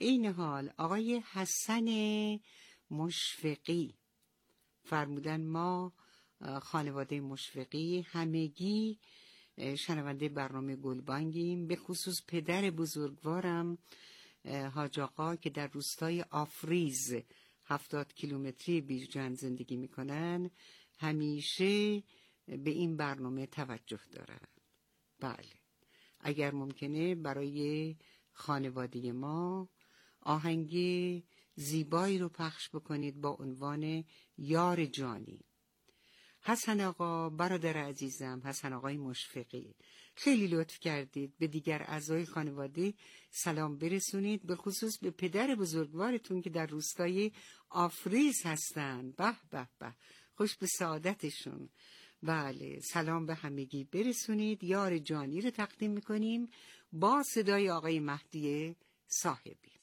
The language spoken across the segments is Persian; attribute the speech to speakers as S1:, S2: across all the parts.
S1: این حال آقای حسن مشفقی فرمودن ما خانواده مشفقی همگی شنونده برنامه گلبانگیم، به خصوص پدر بزرگوارم حاج آقا که در روستای آفریز 70 کیلومتری بیرجند زندگی میکنن همیشه به این برنامه توجه دارن. بله، اگر ممکنه برای خانواده ما آهنگ زیبایی رو پخش بکنید با عنوان یار جانی. حسن آقا برادر عزیزم، حسن آقای مشفقی، خیلی لطف کردید به دیگر اعضای خانواده سلام برسونید، به خصوص به پدر بزرگوارتون که در روستای آفریز هستن. به به به، خوش به سعادتشون. بله، سلام به همگی برسونید. یار جانی رو تقدیم میکنیم با صدای آقای مهدی صاحبی.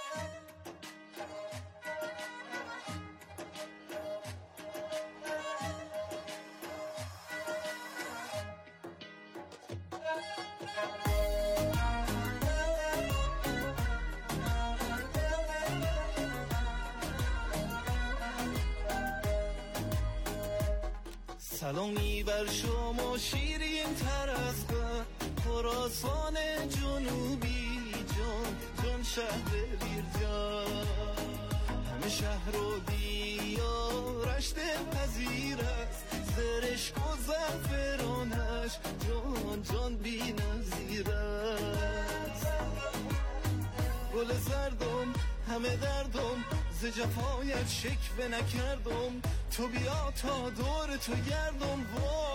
S2: سلامی بر شما شیرین تر از خراسان جنوبی، جان شهر بیرجان. همه شهر و دیارش دلپذیر است، زرشک و زعفرانش جان بی نظیر است. گل زردم همه دردم ز جفایت شکوه نکردم، تو بیا تا دور تو گردم.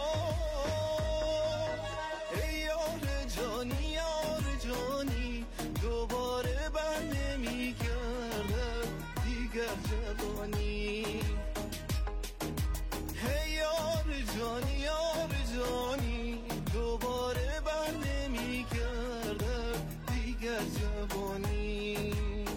S2: ای یار جانی یار جانی، دوباره بر نمیگردد دیگر جوانی. ای یار جانی یار جانی، دوباره بر نمیگردد دیگر جوانی.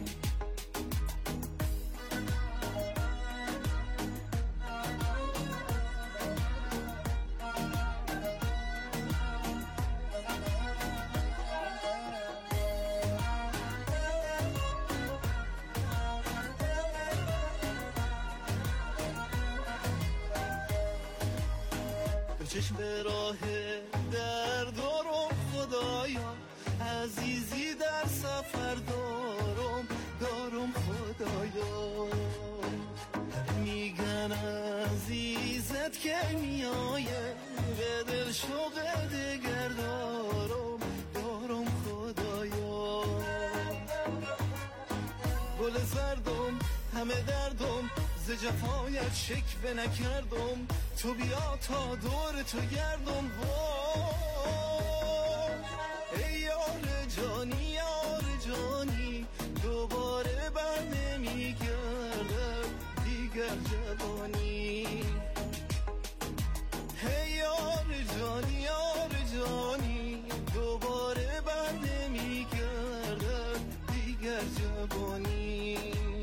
S2: چشم به راه در دارم خدایا، عزیزی در سفر دارم خدایا. میگن عزیزت که میایه، به دل شوق دگر دارم خدایا. گل زردم همه دردم ز جفایت شکوه نکردم، تو بیا تا دور تو گردم. ای یار جانی یار جانی، دوباره بر نمیگردد دیگر جوانی. ای یار جانی یار جانی، دوباره بر نمیگردد دیگر جوانی.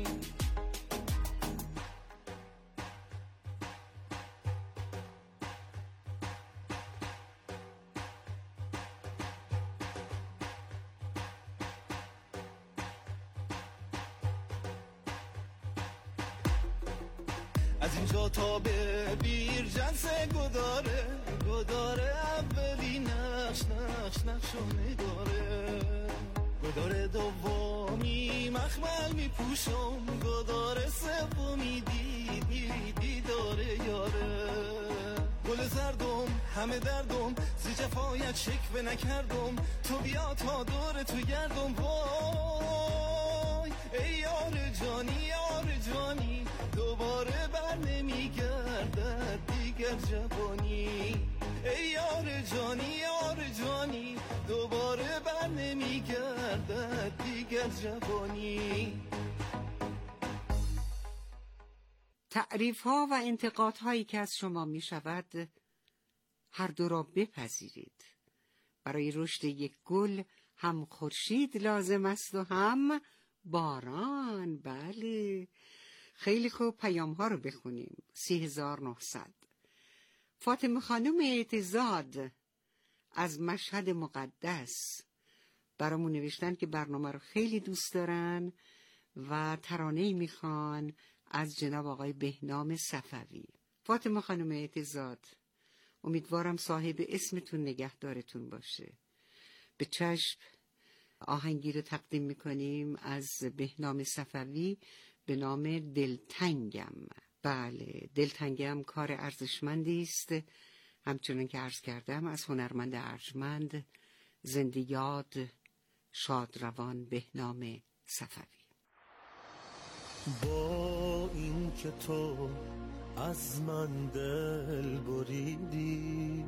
S2: از اینجا تا به بیرجند گداره اولی نقش و نگاره. گداره دومی مخمل میپوشم، گداره سومی دیداره یاره. گل زردم همه دردم زی جفایت شکوه نکردم، تو بیا تا دور تو گردم. وای ای یار جانی یار جانی، دوباره بر نمیگردد دیگر جوانی. ای یار جانی یار جانی، دوباره بر نمیگردد دیگر جوانی.
S1: تعریف ها و انتقاد هایی که از شما می شود هر دو را بپذیرید. برای رشد یک گل هم خورشید لازم است و هم باران. بله، خیلی خوب، پیام ها رو بخونیم. 3900 فاطمه خانم اعتزاد از مشهد مقدس برامون نوشتن که برنامه رو خیلی دوست دارن و ترانه‌ای میخوان از جناب آقای بهنام صفوی. فاطمه خانم اعتزاد، امیدوارم صاحب اسمتون نگهدارتون باشه. به چشم آهنگی رو تقدیم میکنیم از بهنام صفوی به نام دلتنگم. بله، دلتنگم کار ارزشمندی است، همچنان که عرض کردم از هنرمند ارجمند زنده یاد شادروان بهنام صفوی.
S2: با این که تو از من دل بریدی،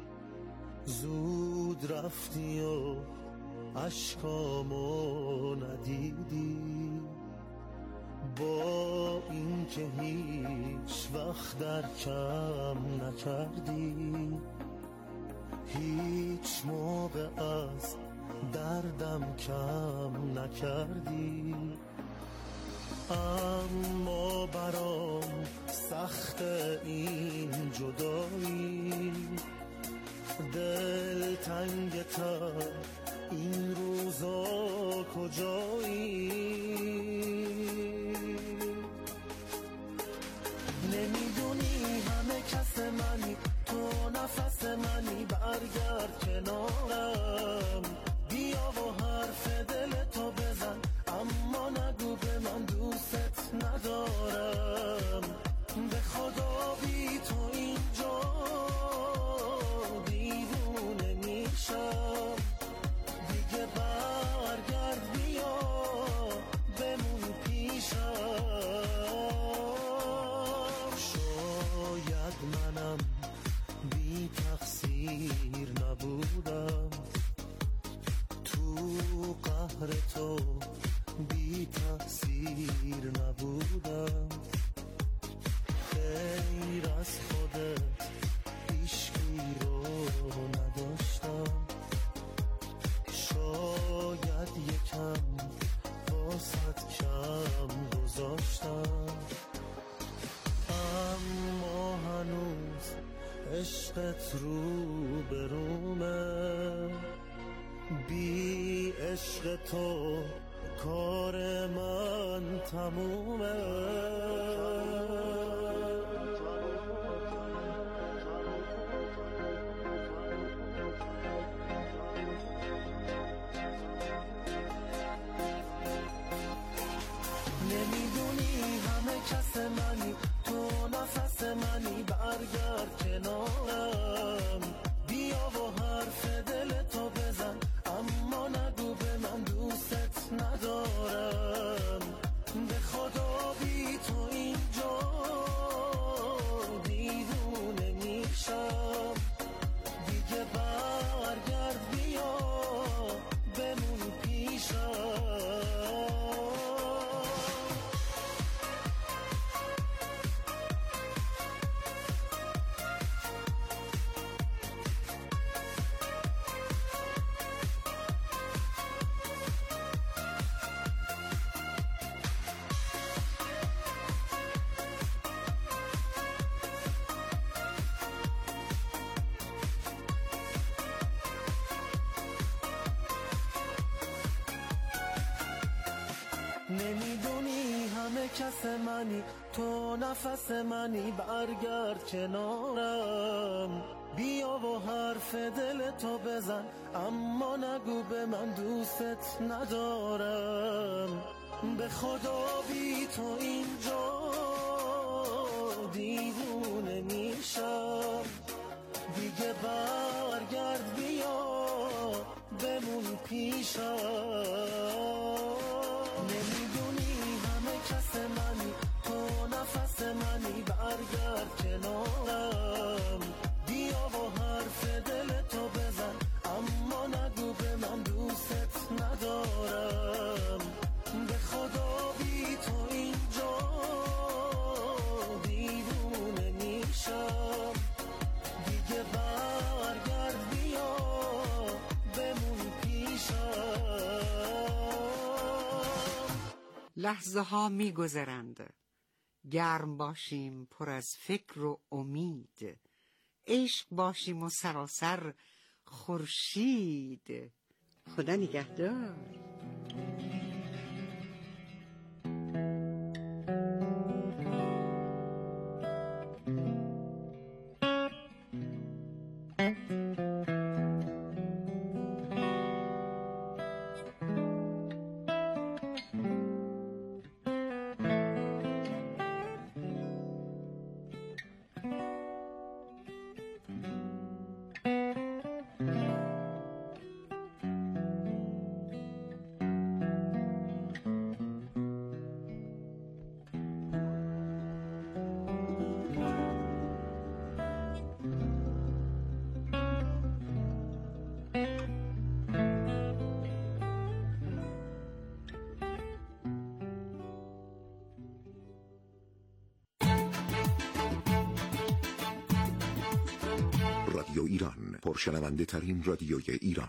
S2: زود رفتی و اشکامو ندیدی، با این که هیچ وقت در کم نکردی، هیچ موقع از دردم کم نکردی، اما برام سخت این جدایی، دل تنگتر این روزا کجایی؟ نمیدونی همه کس منی، تو نفس منی، برگرد کنارم، بیا و حرف دل تو بزن، اما نگو به من دوست ندارم، به خدا بی تو اینجا دیوونه میشم، دیگه برگرد بیا بمون پیشم. شاید منم بی تقصیر نبودم، تو قهر تو بی تقصیر نبودم، غیر از خودت هیچکی رو نداشتم، شاید یکم واسط کم گذاشتم، اما هنوز عشقت رو به رومه، بی عشق تو کار من تمومه. نمیدونی همه کس منی، تو نفس منی، برگرد کنارم، بیا و حرف دل تو بزن، اما نگو به من دوست ندارم، به خدا بی تو اینجا دیوونه میشم، دیگه برگرد بیا بمون پیشم. نمیدونی همه کس منی، تو نفس منی، برگرد کنارم، بیا و حرف دل تو بزن، اما نگو به من دوست ندارم، به خدا بی تو اینجا دیوونه میشم، دیگه برگرد بیا بمون پیشم. نمیدونی همه کس منی، تو نفس منی، برگرد کنارم، بیا و حرف دل تو بزن، اما نگو به من دوست ندارم، به خدا بی تو اینجا دیوونه میشم، دیگه برگرد بیا بمون پیشم.
S1: لحظه ها می گذرند، گرم باشیم پر از فکر و امید، عشق باشیم و سراسر خورشید، خدا نگهدار.
S3: رادیو ایران، پرشنونده ترین رادیوی ایران.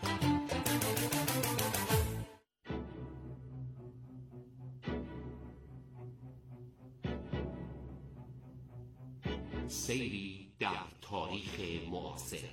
S4: سیری در تاریخ معاصر.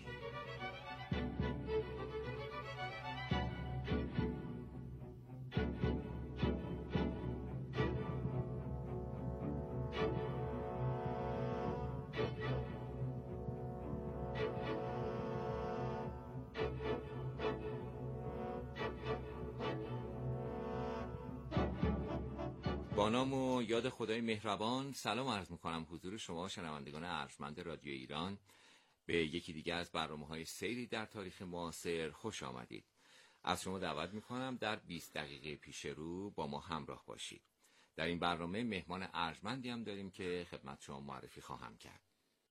S5: با نام و یاد خدای مهربان سلام عرض میکنم حضور شما شنوندگان ارجمند رادیو ایران به یکی دیگه از برنامه‌های سیری در تاریخ معاصر خوش آمدید. از شما دعوت میکنم در 20 دقیقه پیش رو با ما همراه باشید. در این برنامه مهمان ارجمندی هم داریم که خدمت شما معرفی خواهم کرد.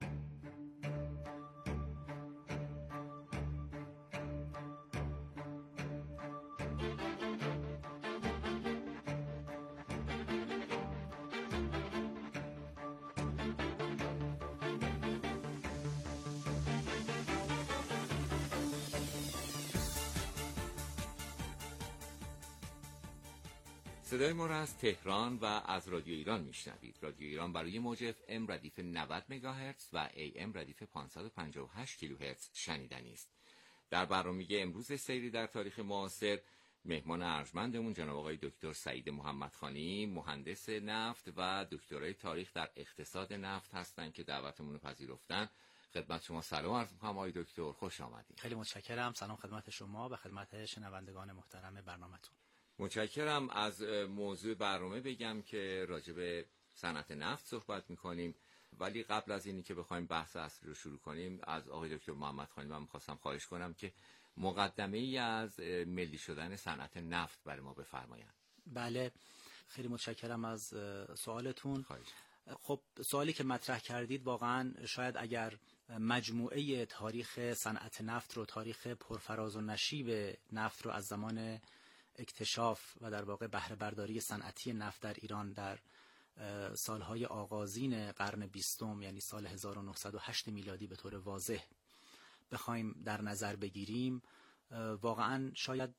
S5: صدای ما را از تهران و از رادیو ایران میشنوید. رادیو ایران برای موج FM ردیف 90 مگاهرتز و AM ردیف 558 کیلوهرتز شنیدنی است. در برنامه امروز سیری در تاریخ معاصر مهمان ارجمندمون جناب آقای دکتر سعید محمدخانی، مهندس نفت و دکترای تاریخ در اقتصاد نفت هستند که دعوتمون رو پذیرفتن. خدمت شما سلام عرض می‌کنم آقای دکتر، خوش آمدید.
S6: خیلی متشکرم. سلام خدمت شما و خدمت شنوندگان محترم برنامه‌تون.
S5: متشکرم. از موضوع برنامه بگم که راجع به صنعت نفت صحبت می‌کنیم، ولی قبل از اینی که بخوایم بحث اصلی رو شروع کنیم از آقای دکتر محمدخانی من می‌خواستم خواهش کنم که مقدمه‌ای از ملی شدن صنعت نفت برای ما بفرمایند.
S6: بله، خیلی متشکرم از سوالتون.
S5: خواهش.
S6: خب سوالی که مطرح کردید واقعا شاید اگر مجموعه تاریخ صنعت نفت رو، تاریخ پرفراز و نشیب نفت رو از زمان اکتشاف و در واقع بهره برداری صنعتی نفت در ایران در سالهای آغازین قرن 20 یعنی سال 1908 میلادی به طور واضح بخوایم در نظر بگیریم، واقعا شاید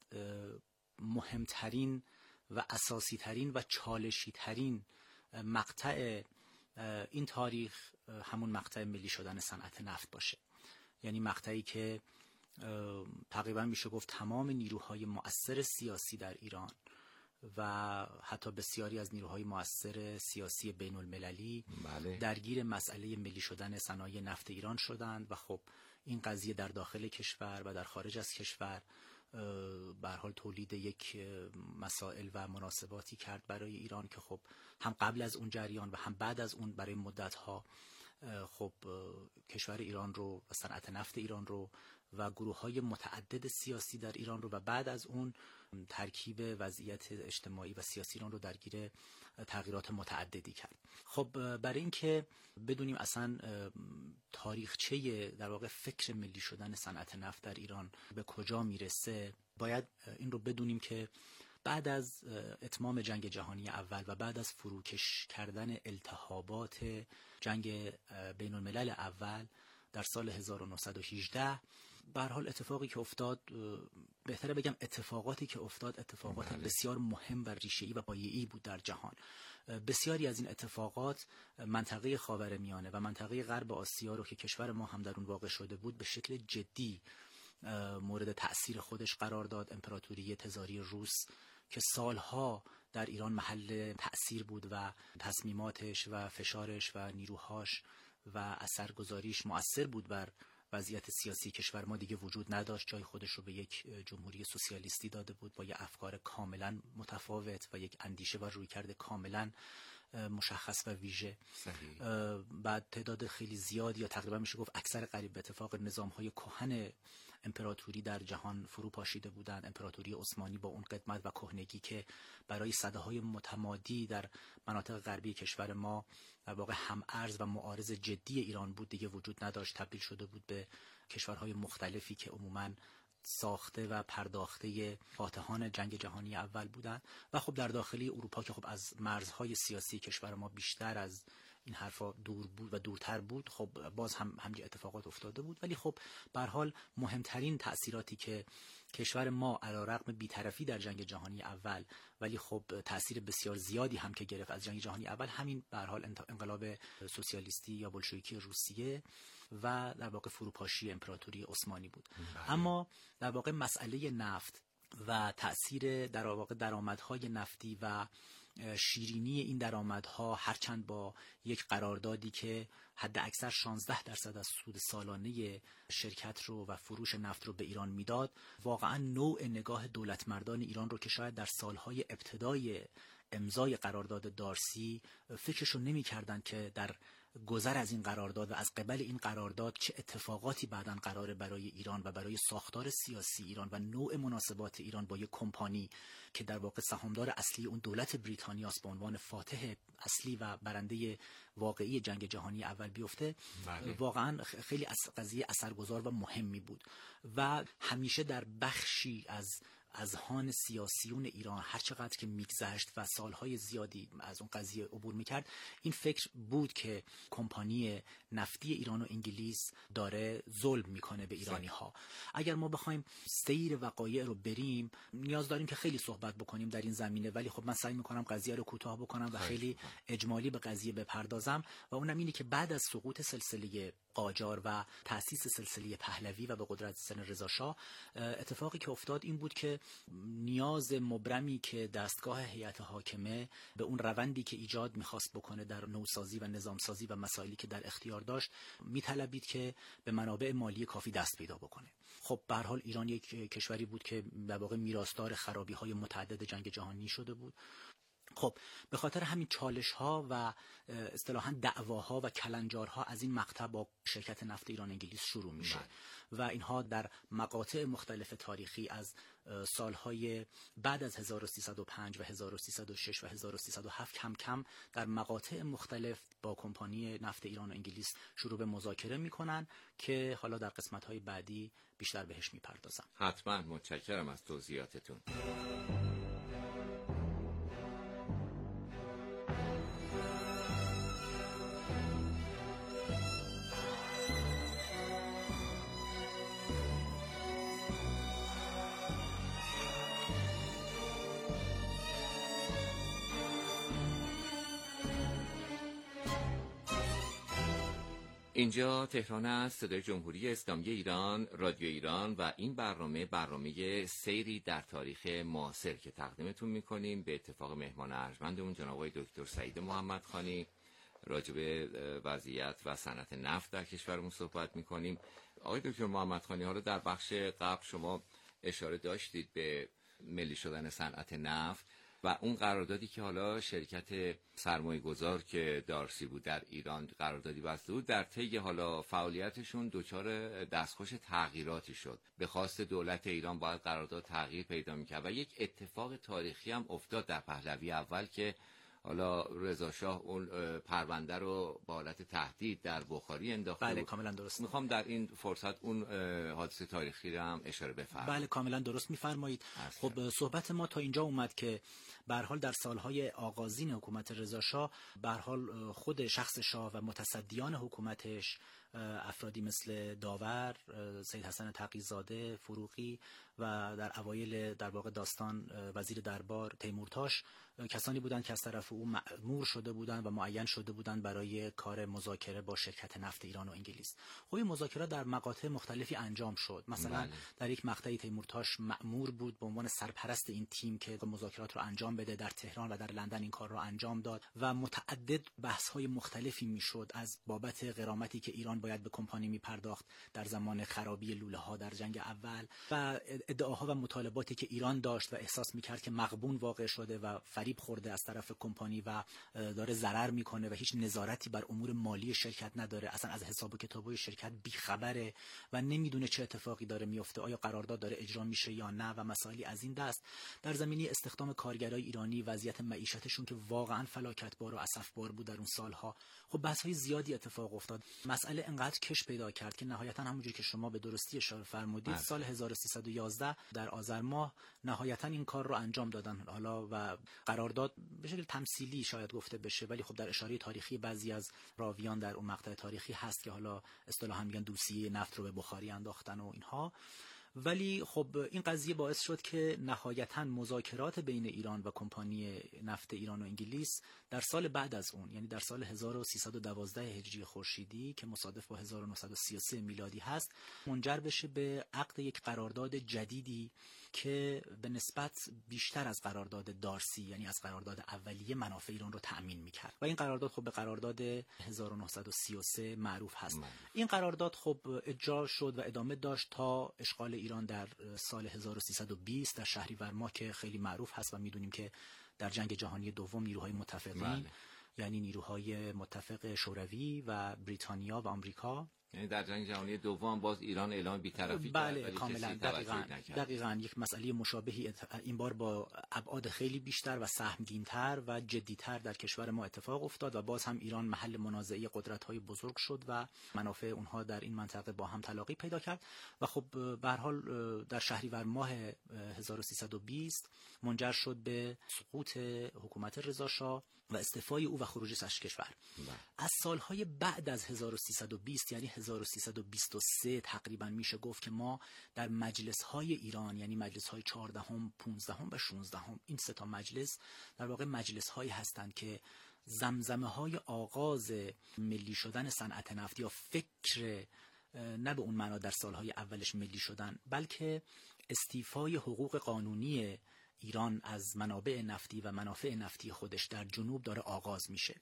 S6: مهمترین و اساسی ترین و چالشی ترین مقطع این تاریخ همون مقطع ملی شدن صنعت نفت باشه. یعنی مقطعی که تقریبا میشه گفت تمام نیروهای مؤثر سیاسی در ایران و حتی بسیاری از نیروهای مؤثر سیاسی بین المللی درگیر مسئله ملی شدن صنایع نفت ایران شدند و خب این قضیه در داخل کشور و در خارج از کشور به هر حال تولید یک مسائل و مناسباتی کرد برای ایران که خب هم قبل از اون جریان و هم بعد از اون برای مدت‌ها خب کشور ایران رو و صنعت نفت ایران رو و گروه‌های متعدد سیاسی در ایران رو و بعد از اون ترکیب وضعیت اجتماعی و سیاسی ایران رو درگیر تغییرات متعددی کرد. خب برای اینکه بدونیم اصلا تاریخچه در واقع فکر ملی شدن صنعت نفت در ایران به کجا میرسه، باید این رو بدونیم که بعد از اتمام جنگ جهانی اول و بعد از فروکش کردن التهابات جنگ بین الملل اول در سال 1918 به هر حال اتفاقی که افتاد، بهتره بگم اتفاقاتی که افتاد اتفاقات بسیار مهم و ریشه‌ای و پایه‌ای بود در جهان. بسیاری از این اتفاقات منطقه خاورمیانه و منطقه غرب آسیا رو که کشور ما هم در اون واقع شده بود به شکل جدی مورد تأثیر خودش قرار داد. امپراتوری تزاری روس که سالها در ایران محل تأثیر بود و تصمیماتش و فشارش و نیروهاش و اثرگذاریش مؤثر بود بر وضعیت سیاسی کشور ما، دیگه وجود نداشت. جای خودش رو به یک جمهوری سوسیالیستی داده بود با یک افکار کاملا متفاوت و یک اندیشه و رویکرد کاملا مشخص و ویژه. بعد تعداد خیلی زیاد یا تقریبا میشه گفت اکثر قریب به اتفاق نظام‌های کهن امپراتوری در جهان فرو پاشیده بودند. امپراتوری عثمانی با اون قدمت و کهنگی که برای سده‌های متمادی در مناطق غربی کشور ما در واقع هم ارز و معارض جدی ایران بود، دیگه وجود نداشت. تبدیل شده بود به کشورهای مختلفی که عموماً ساخته و پرداخته فاتحان جنگ جهانی اول بودند. و خب در داخلی اروپا که خب از مرزهای سیاسی کشور ما بیشتر از این حرفا دور بود و دورتر بود، خب باز هم همین اتفاقات افتاده بود. ولی خب به هر حال مهمترین تأثیراتی که کشور ما علیرغم بی‌طرفی در جنگ جهانی اول ولی خب تأثیر بسیار زیادی هم که گرفت از جنگ جهانی اول، همین به هر حال انقلاب سوسیالیستی یا بلشویکی روسیه و در واقع فروپاشی امپراتوری عثمانی بود. اما در واقع مسئله نفت و تأثیر در واقع درآمدهای نفتی و شیرینی این درآمدها، هرچند با یک قراردادی که حد اکثر 16% از سود سالانه شرکت رو و فروش نفت رو به ایران میداد، واقعا نوع نگاه دولتمردان ایران رو که شاید در سالهای ابتدای امضای قرارداد دارسی فکرشو نمی کردن که در گذر از این قرارداد و از قبل این قرارداد چه اتفاقاتی بعداً قراره برای ایران و برای ساختار سیاسی ایران و نوع مناسبات ایران با یک کمپانی که در واقع سهامدار اصلی اون دولت بریتانیاست به عنوان فاتح اصلی و برنده واقعی جنگ جهانی اول بیفته. واقعاً خیلی قضیه اثرگذار و مهمی بود و همیشه در بخشی از اذهان سیاسیون ایران هر چقدر که میگذشت و سالهای زیادی از اون قضیه عبور میکرد، این فکر بود که کمپانی نفتی ایران و انگلیس داره ظلم میکنه به ایرانی ها. اگر ما بخوایم سیر وقایع رو بریم، نیاز داریم که خیلی صحبت بکنیم در این زمینه، ولی خب من سعی میکنم قضیه رو کوتاه بکنم و خیلی اجمالی به قضیه بپردازم و اونم اینه که بعد از سقوط سلسله قاجار و تأسیس سلسله پهلوی و به قدرت سن رضا شاه، اتفاقی که افتاد این بود که نیاز مبرمی که دستگاه هیئت حاکمه به اون روندی که ایجاد میخواست بکنه در نوسازی و نظامسازی و مسائلی که در اختیار داشت میطلبید که به منابع مالی کافی دست پیدا بکنه. خب به هر حال ایران یک کشوری بود که در واقع میراثدار خرابی‌های متعدد جنگ جهانی شده بود. خب به خاطر همین چالش ها و اصطلاحاً دعواها و کلنجارها از این مقطع با شرکت نفت ایران انگلیس شروع میشه و اینها در مقاطع مختلف تاریخی از سالهای بعد از 1305 و 1306 و 1307 کم کم در مقاطع مختلف با کمپانی نفت ایران و انگلیس شروع به مذاکره میکنن که حالا در قسمت‌های بعدی بیشتر بهش میپردازم.
S5: حتما. متشکرم از توضیحاتتون. اینجا تهران است، صدای جمهوری اسلامی ایران، رادیو ایران و این برنامه سیری در تاریخ معاصر که تقدیمتون میکنیم. به اتفاق مهمان ارجمندمون جناب آقای دکتر سعید محمدخانی راجع به وضعیت و صنعت نفت در کشورمون صحبت میکنیم. آقای دکتر محمدخانی، حالا در بخش قبل شما اشاره داشتید به ملی شدن صنعت نفت و اون قراردادی که حالا شرکت سرمایه‌گذار که دارسی بود در ایران قراردادی بسته بود، در طی حالا فعالیتشون دچار دستخوش تغییراتی شد. به خواست دولت ایران باید قرارداد تغییر پیدا می‌کرد و یک اتفاق تاریخی هم افتاد در پهلوی اول که حالا رضا شاه اون پرونده رو با حالت تهدید در بخاری انداخت.
S6: بله کاملا درست.
S5: میخوام در این فرصت اون حادثه تاریخی رو هم اشاره بفرمایید.
S6: بله کاملا درست میفرمایید. خب صحبت ما تا اینجا اومد که به هر حال در سالهای آغازین حکومت رضا شاه به هر حال خود شخص شاه و متصدیان حکومتش، افرادی مثل داور، سید حسن تقی‌زاده، فروغی و در اوایل در واقع داستان وزیر دربار تیمورتاش کسانی بودند که از طرف او مأمور شده بودند و معین شده بودند برای کار مذاکره با شرکت نفت ایران و انگلیس. خب این مذاکرات در مقاطع مختلفی انجام شد. مثلا در یک مقطعی تیمورتاش مأمور بود به عنوان سرپرست این تیم که مذاکرات رو انجام بده. در تهران و در لندن این کار رو انجام داد و متعدد بحث‌های مختلفی میشد از بابت غرامتی که ایران باید به کمپانی میپرداخت در زمان خرابی لوله‌ها در جنگ اول و ادعاها و مطالباتی که ایران داشت و احساس میکرد که مغبون واقع شده و فریب خورده از طرف کمپانی و داره ضرر میکنه و هیچ نظارتی بر امور مالی شرکت نداره، اصلا از حساب و کتابای شرکت بیخبره و نمیدونه چه اتفاقی داره میفته، آیا قرارداد داره اجرا میشه یا نه و مسائلی از این دست. در زمینه استخدام کارگرای ایرانی، وضعیت معیشتشون که واقعا فلاکتبار و اسفبار بود در اون سالها، خب بحث‌های زیادی اتفاق افتاد. مسئله انقدر کش پیدا کرد که نهایتا همونجوری که شما به درستی اشاره فرمودید سال 1311 در آذر ماه نهایتا این کار رو انجام دادن. حالا و قرارداد به شکل تمثیلی شاید گفته بشه، ولی خب در اشاره تاریخی بعضی از راویان در اون مقطع تاریخی هست که حالا اصطلاحاً میگن دوسیه نفت رو به بخاری انداختن و اینها. ولی خب این قضیه باعث شد که نهایتاً مذاکرات بین ایران و کمپانی نفت ایران و انگلیس در سال بعد از اون، یعنی در سال 1312 هجری خورشیدی که مصادف با 1933 میلادی هست، منجر بشه به عقد یک قرارداد جدیدی که به نسبت بیشتر از قرارداد دارسی، یعنی از قرارداد اولیه، منافع ایران رو تأمین میکرد و این قرارداد خب به قرارداد 1933 معروف هست. این قرارداد خب اجرا شد و ادامه داشت تا اشغال ایران در سال 1320 در شهریور ماه که خیلی معروف هست و میدونیم که در جنگ جهانی دوم نیروهای متفقین یعنی نیروهای متفق شوروی و بریتانیا و آمریکا،
S5: یعنی در جنگ جهانی دوم باز ایران اعلام بی‌طرفی کرد.
S6: بله کاملا دقیقاً یک مسئله مشابهی این بار با ابعاد خیلی بیشتر و سهمگین‌تر و جدی‌تر در کشور ما اتفاق افتاد و باز هم ایران محل منازعه قدرت‌های بزرگ شد و منافع اونها در این منطقه با هم تلاقی پیدا کرد و خب به هر حال در شهریور ماه 1320 منجر شد به سقوط حکومت رضا شاه و استعفای او و خروجش از کشور. از سالهای بعد از 1320 یعنی 1323 تقریبا میشه گفت که ما در مجلس‌های ایران، یعنی مجلس‌های 14، 15 و 16، این سه تا مجلس در واقع مجلس‌هایی هستند که زمزمه‌های آغاز ملی شدن صنعت نفت یا فکر نه به اون معنا در سالهای اولش ملی شدن، بلکه استیفای حقوق قانونی ایران از منابع نفتی و منافع نفتی خودش در جنوب داره آغاز میشه.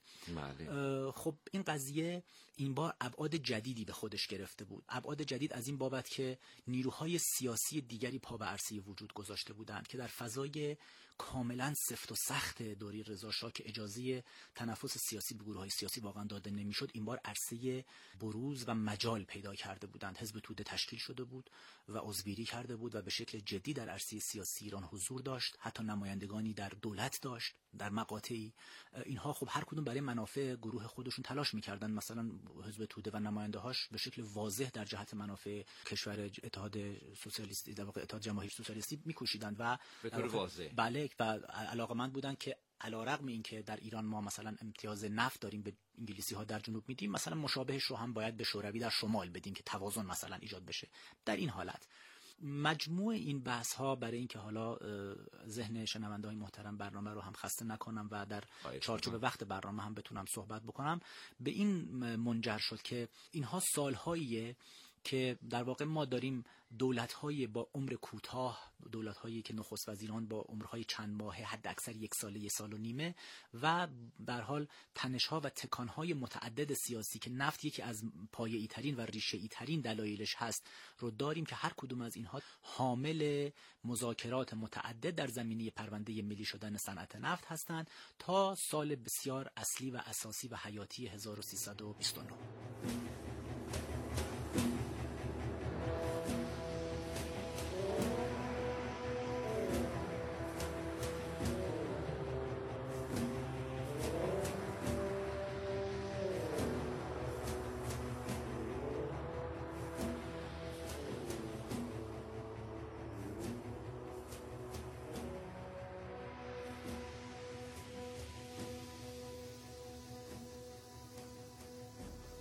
S6: خب این قضیه این بار ابعاد جدیدی به خودش گرفته بود. ابعاد جدید از این بابت که نیروهای سیاسی دیگری پا به عرصه وجود گذاشته بودند که در فضای کاملا سفت و سخت دوره رضا شاه که اجازه تنفس سیاسی به گروه‌های سیاسی واقعا داده نمیشد، این بار عرصه بروز و مجال پیدا کرده بودند. حزب توده تشکیل شده بود و عضوگیری کرده بود و به شکل جدی در عرصه سیاسی ایران حضور داشت، حتی نمایندگانی در دولت داشت در مقاطعی. اینها خب هر کدوم برای منافع گروه خودشون تلاش می‌کردند. مثلا حزب توده و نماینده‌هاش به شکل واضح در جهت منافع کشور اتحاد سوسیالیستی، در واقع اتحاد جماهیر سوسیالیستی می‌کوشیدند و
S5: به طور واضح
S6: بله و علاقه‌مند بودند که علیرغم اینکه در ایران ما مثلا امتیاز نفت داریم به انگلیسی‌ها در جنوب میدیم، مثلا مشابهش رو هم باید به شوروی در شمال بدیم که توازن مثلا ایجاد بشه. در این حالت مجموع این بحث ها برای اینکه حالا ذهن شنونده‌های محترم برنامه رو هم خسته نکنم و در چارچوب وقت برنامه هم بتونم صحبت بکنم، به این منجر شد که اینها سالهاییه که در واقع ما داریم دولت‌های با عمر کوتاه، دولت‌هایی که نخست وزیران با عمرهای چند ماهه، حد اکثر یک ساله، یک سال و نیمه، و در حال تنش‌ها و تکان‌های متعدد سیاسی که نفت یکی از پایه‌ای ترین و ریشه‌ای ترین دلایلش هست رو داریم که هر کدوم از اینها حامل مذاکرات متعدد در زمینه پرونده ملی شدن صنعت نفت هستند تا سال بسیار اصلی و اساسی و حیاتی 1329.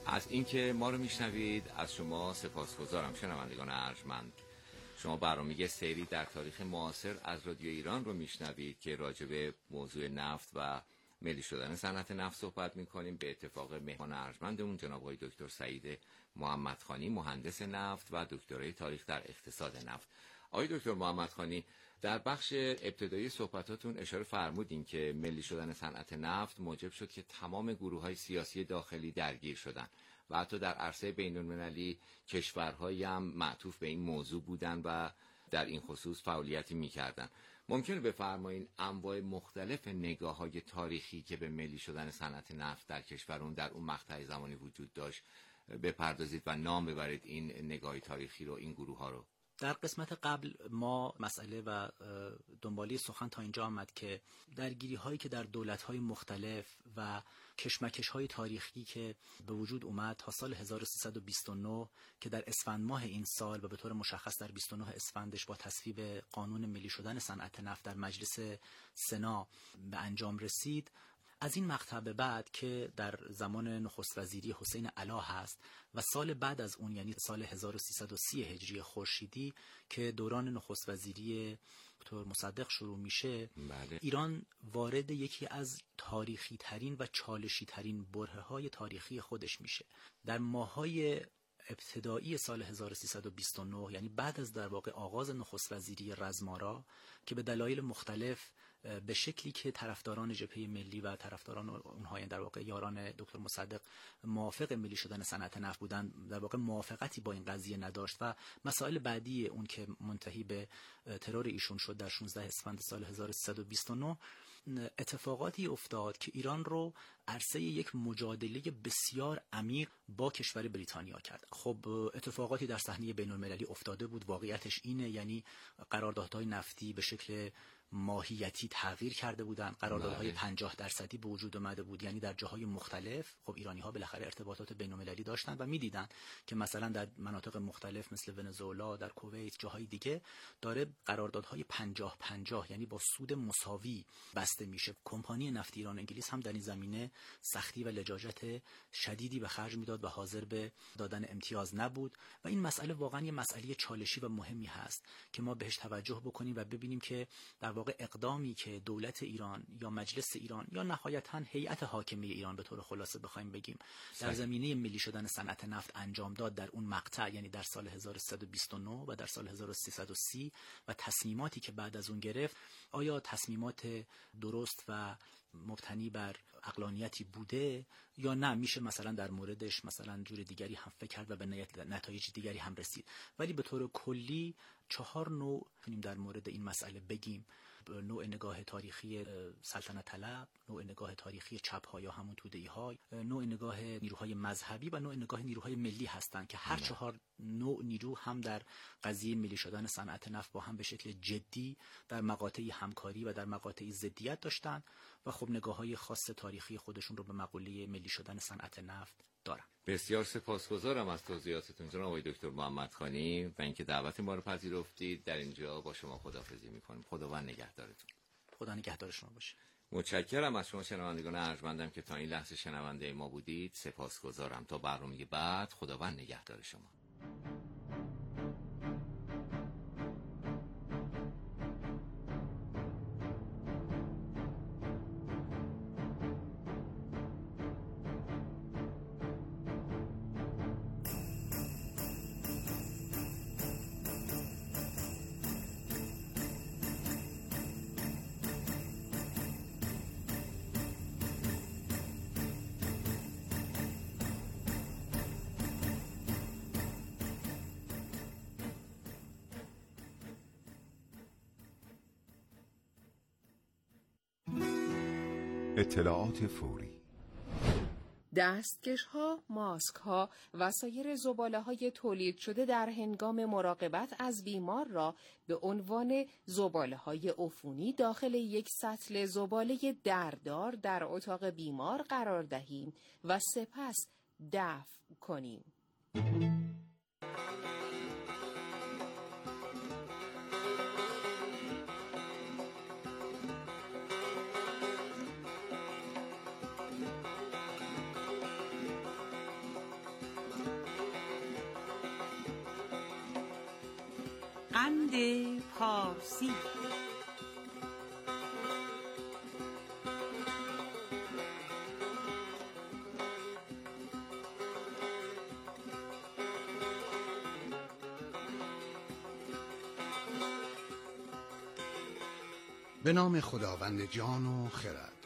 S5: از اینکه ما رو میشنوید از شما سپاسگزارم. شنوندگان ارجمند، شما برنامه سری در تاریخ معاصر از رادیو ایران رو میشنوید که راجع به موضوع نفت و ملی شدن صنعت نفت صحبت میکنیم. به اتفاق مهمان ارجمندمون جناب آقای دکتر سعید محمدخانی، مهندس نفت و دکترای تاریخ در اقتصاد نفت. آقای دکتر محمدخانی، در بخش ابتدایی صحبتاتون اشاره فرمودین که ملی شدن صنعت نفت موجب شد که تمام گروه‌های سیاسی داخلی درگیر شدن و حتی در عرصه بین‌المللی کشورهایی هم معطوف به این موضوع بودن و در این خصوص فعالیتی می‌کردن. ممکنه بفرمایید انواع مختلف نگاه‌های تاریخی که به ملی شدن صنعت نفت در کشورون در اون مقطع زمانی وجود داشت بپردازید و نام ببرید این نگاه تاریخی رو، این گروه‌ها رو؟
S6: در قسمت قبل ما مسئله و دنبالی سخن تا اینجا آمد که درگیری هایی که در دولت های مختلف و کشمکش های تاریخی که به وجود اومد تا سال 1329 که در اسفند ماه این سال و به طور مشخص در 29 اسفندش با تصویب قانون ملی شدن صنعت نفت در مجلس سنا به انجام رسید، از این مقطع به بعد که در زمان نخست وزیری حسین علا هست و سال بعد از اون یعنی سال 1330 هجری خورشیدی که دوران نخست وزیری دکتر مصدق شروع میشه،
S5: بله.
S6: ایران وارد یکی از تاریخی ترین و چالشی ترین برهه های تاریخی خودش میشه. در ماهای ابتدایی سال 1329 یعنی بعد از در واقع آغاز نخست وزیری رزمارا که به دلایل مختلف به شکلی که طرفداران جبهه ملی و طرفداران اونها در واقع یاران دکتر مصدق موافق ملی شدن صنعت نفت بودن، در واقع موافقتی با این قضیه نداشت و مسائل بعدی اون که منتهی به ترور ایشون شد در 16 اسفند سال 1329 اتفاقاتی افتاد که ایران رو عرصه یک مجادله بسیار عمیق با کشور بریتانیا کرد. خب اتفاقاتی در صحنه بین‌المللی افتاده بود، واقعیتش اینه، یعنی قراردادهای نفتی به شکل ماهیتی تغییر کرده بودن، قراردادهای 50% به وجود اومده بود، یعنی در جاهای مختلف خب ایرانی‌ها بالاخره ارتباطات بین‌المللی داشتن و می‌دیدن که مثلا در مناطق مختلف مثل ونزوئلا، در کویت، جاهای دیگه داره قراردادهای 50-50 یعنی با سود مساوی بسته میشه. کمپانی نفت ایران انگلیس هم در این زمینه سختی و لجاجت شدیدی به خرج میداد و حاضر به دادن امتیاز نبود و این مسئله واقعا یه مسئله چالشی و مهمی هست که ما بهش توجه بکنیم و ببینیم که در واقع اقدامی که دولت ایران یا مجلس ایران یا نهایتاً هیئت حاکمه ایران به طور خلاصه بخوایم بگیم در زمینه ملی شدن صنعت نفت انجام داد در اون مقطع، یعنی در سال 1329 و در سال 1330 و تصمیماتی که بعد از اون گرفت، آیا تصمیمات درست و مبتنی بر عقلانیتی بوده یا نه میشه مثلا در موردش مثلا جور دیگری هم فکر کرد و به نتایج دیگری هم رسید. ولی به طور کلی 4 نوع می‌تونیم در مورد این مسئله بگیم: نوع نگاه تاریخی سلطنت طلب، نوع نگاه تاریخی چپ‌ها یا همون توده‌ای‌ها، نوع نگاه نیروهای مذهبی و نوع نگاه نیروهای ملی هستند که هر 4 نوع نیرو هم در قضیه ملی شدن صنعت نفت با هم به شکل جدی در مقاطعی همکاری و در مقاطعی ضدیت داشتن و خب نگاه‌های خاص تاریخی خودشون رو به مقوله ملی شدن صنعت نفت دارن.
S5: بسیار سپاسگزارم از توضیحاتتون جناب آقای دکتر محمدخانی و اینکه دعوت ما رو پذیرفتید. در اینجا با شما خداحافظی می‌کنیم. خداوند نگهدارتون.
S6: خدا نگهدار شما باشه.
S5: متشکرم از شما شنوندگان ارجمندم که تا این لحظه شنونده ما بودید. سپاسگزارم. تا برنامه بعد، خداوند نگهدار شما.
S3: اطلاعات فوری:
S7: دستکش ها، ماسک ها و سایر زباله های تولید شده در هنگام مراقبت از بیمار را به عنوان زباله های عفونی داخل یک سطل زباله دردار در اتاق بیمار قرار دهیم و سپس دفع کنیم.
S1: لبخند پارسی.
S8: به نام خداوند جان و خرد.